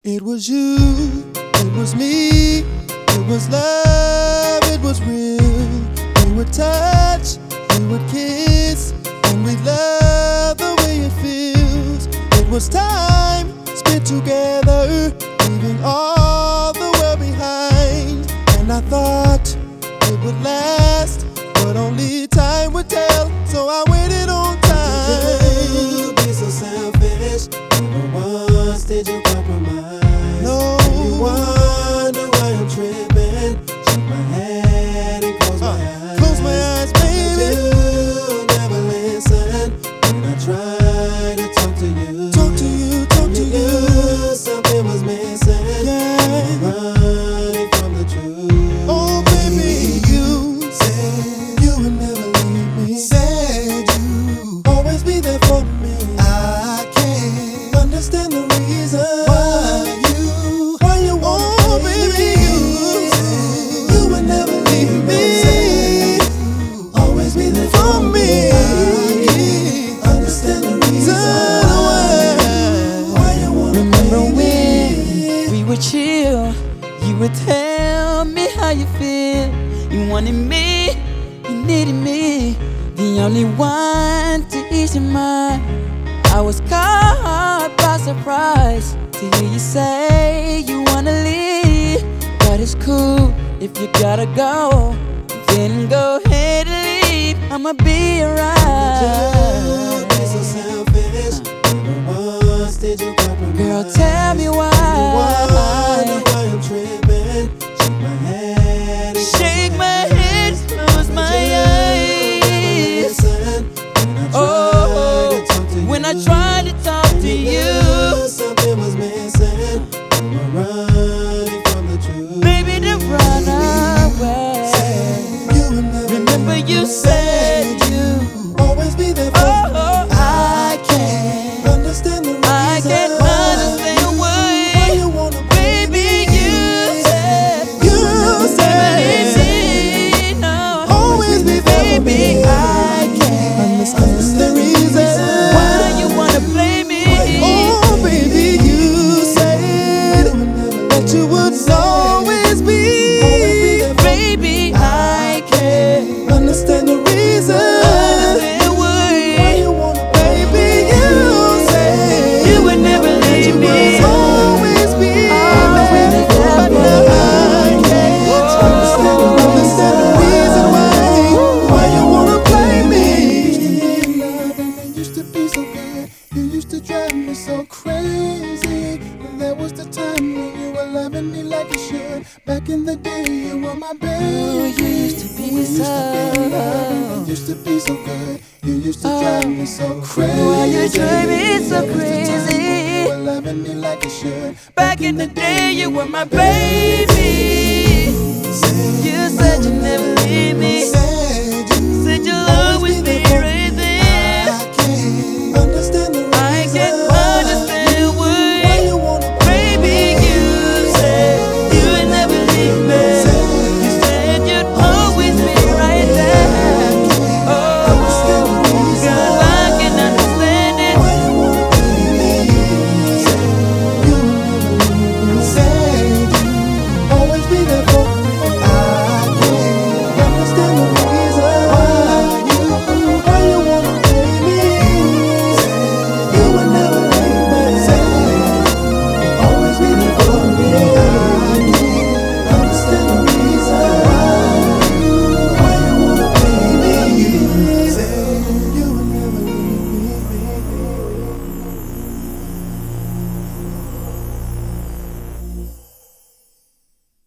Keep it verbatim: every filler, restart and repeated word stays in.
It was you, it was me, it was love, it was real. We would touch, we would kiss, and we love the way it feels. It was time spent together, leaving all the world behind. And I thought it would last, but only time would tell. So I waited on time. Did you be so selfish? Never once did you compromise. No. You wonder why I'm tripping. Shake my head and close uh, my eyes. Close my eyes, baby. You never listen when I try to talk to you. Talk to you, talk to you. you. Something was missing. Yeah. Running from the truth. Oh, baby, you said you would never leave me. Said you always be there for me. I can't understand the reason why you, why you want oh, baby, you said you would never leave me. You always be there for me. I can't understand the reason why, why you want to Remember when we would chill, you would tell me how you feel. You wanted me, you needed me, the only one to ease your mind. I was caught by surprise to hear you say you wanna leave. But it's cool if you gotta go, then go ahead and leave. I'ma be alright. Be so selfish. Never once did you compromise. Girl, tell me why. You wonder why I'm tripping. Shake my head and Shake my head, close my eyes. Oh, when I tried to talk to you, something was missing. You were running from the truth. baby, to run away. Remember you said you always be there for oh, me. oh, I can't Understand the reason I can't understand why why. you wanna Baby, you said You said said no. always be there for Baby, me. I can't Understand the reason why you wanna play me. Oh, baby, you said that you would always be. Baby, I can't Understand the reason understand why why you wanna. Baby, you said you would never leave me. always be. Always be But there for now me. I can't understand, understand the reason why, why you wanna play me. It used to be so good. You used to drive me so crazy. That was the time when you were loving me like you should. Back in the day, you were my baby. You used to be We used to so. be loving. It used to be so good. You used to drive me so crazy. Why you drive me so That was the time when crazy? you were loving me like you should. Back in the day, you were my baby. You said you'd never leave me.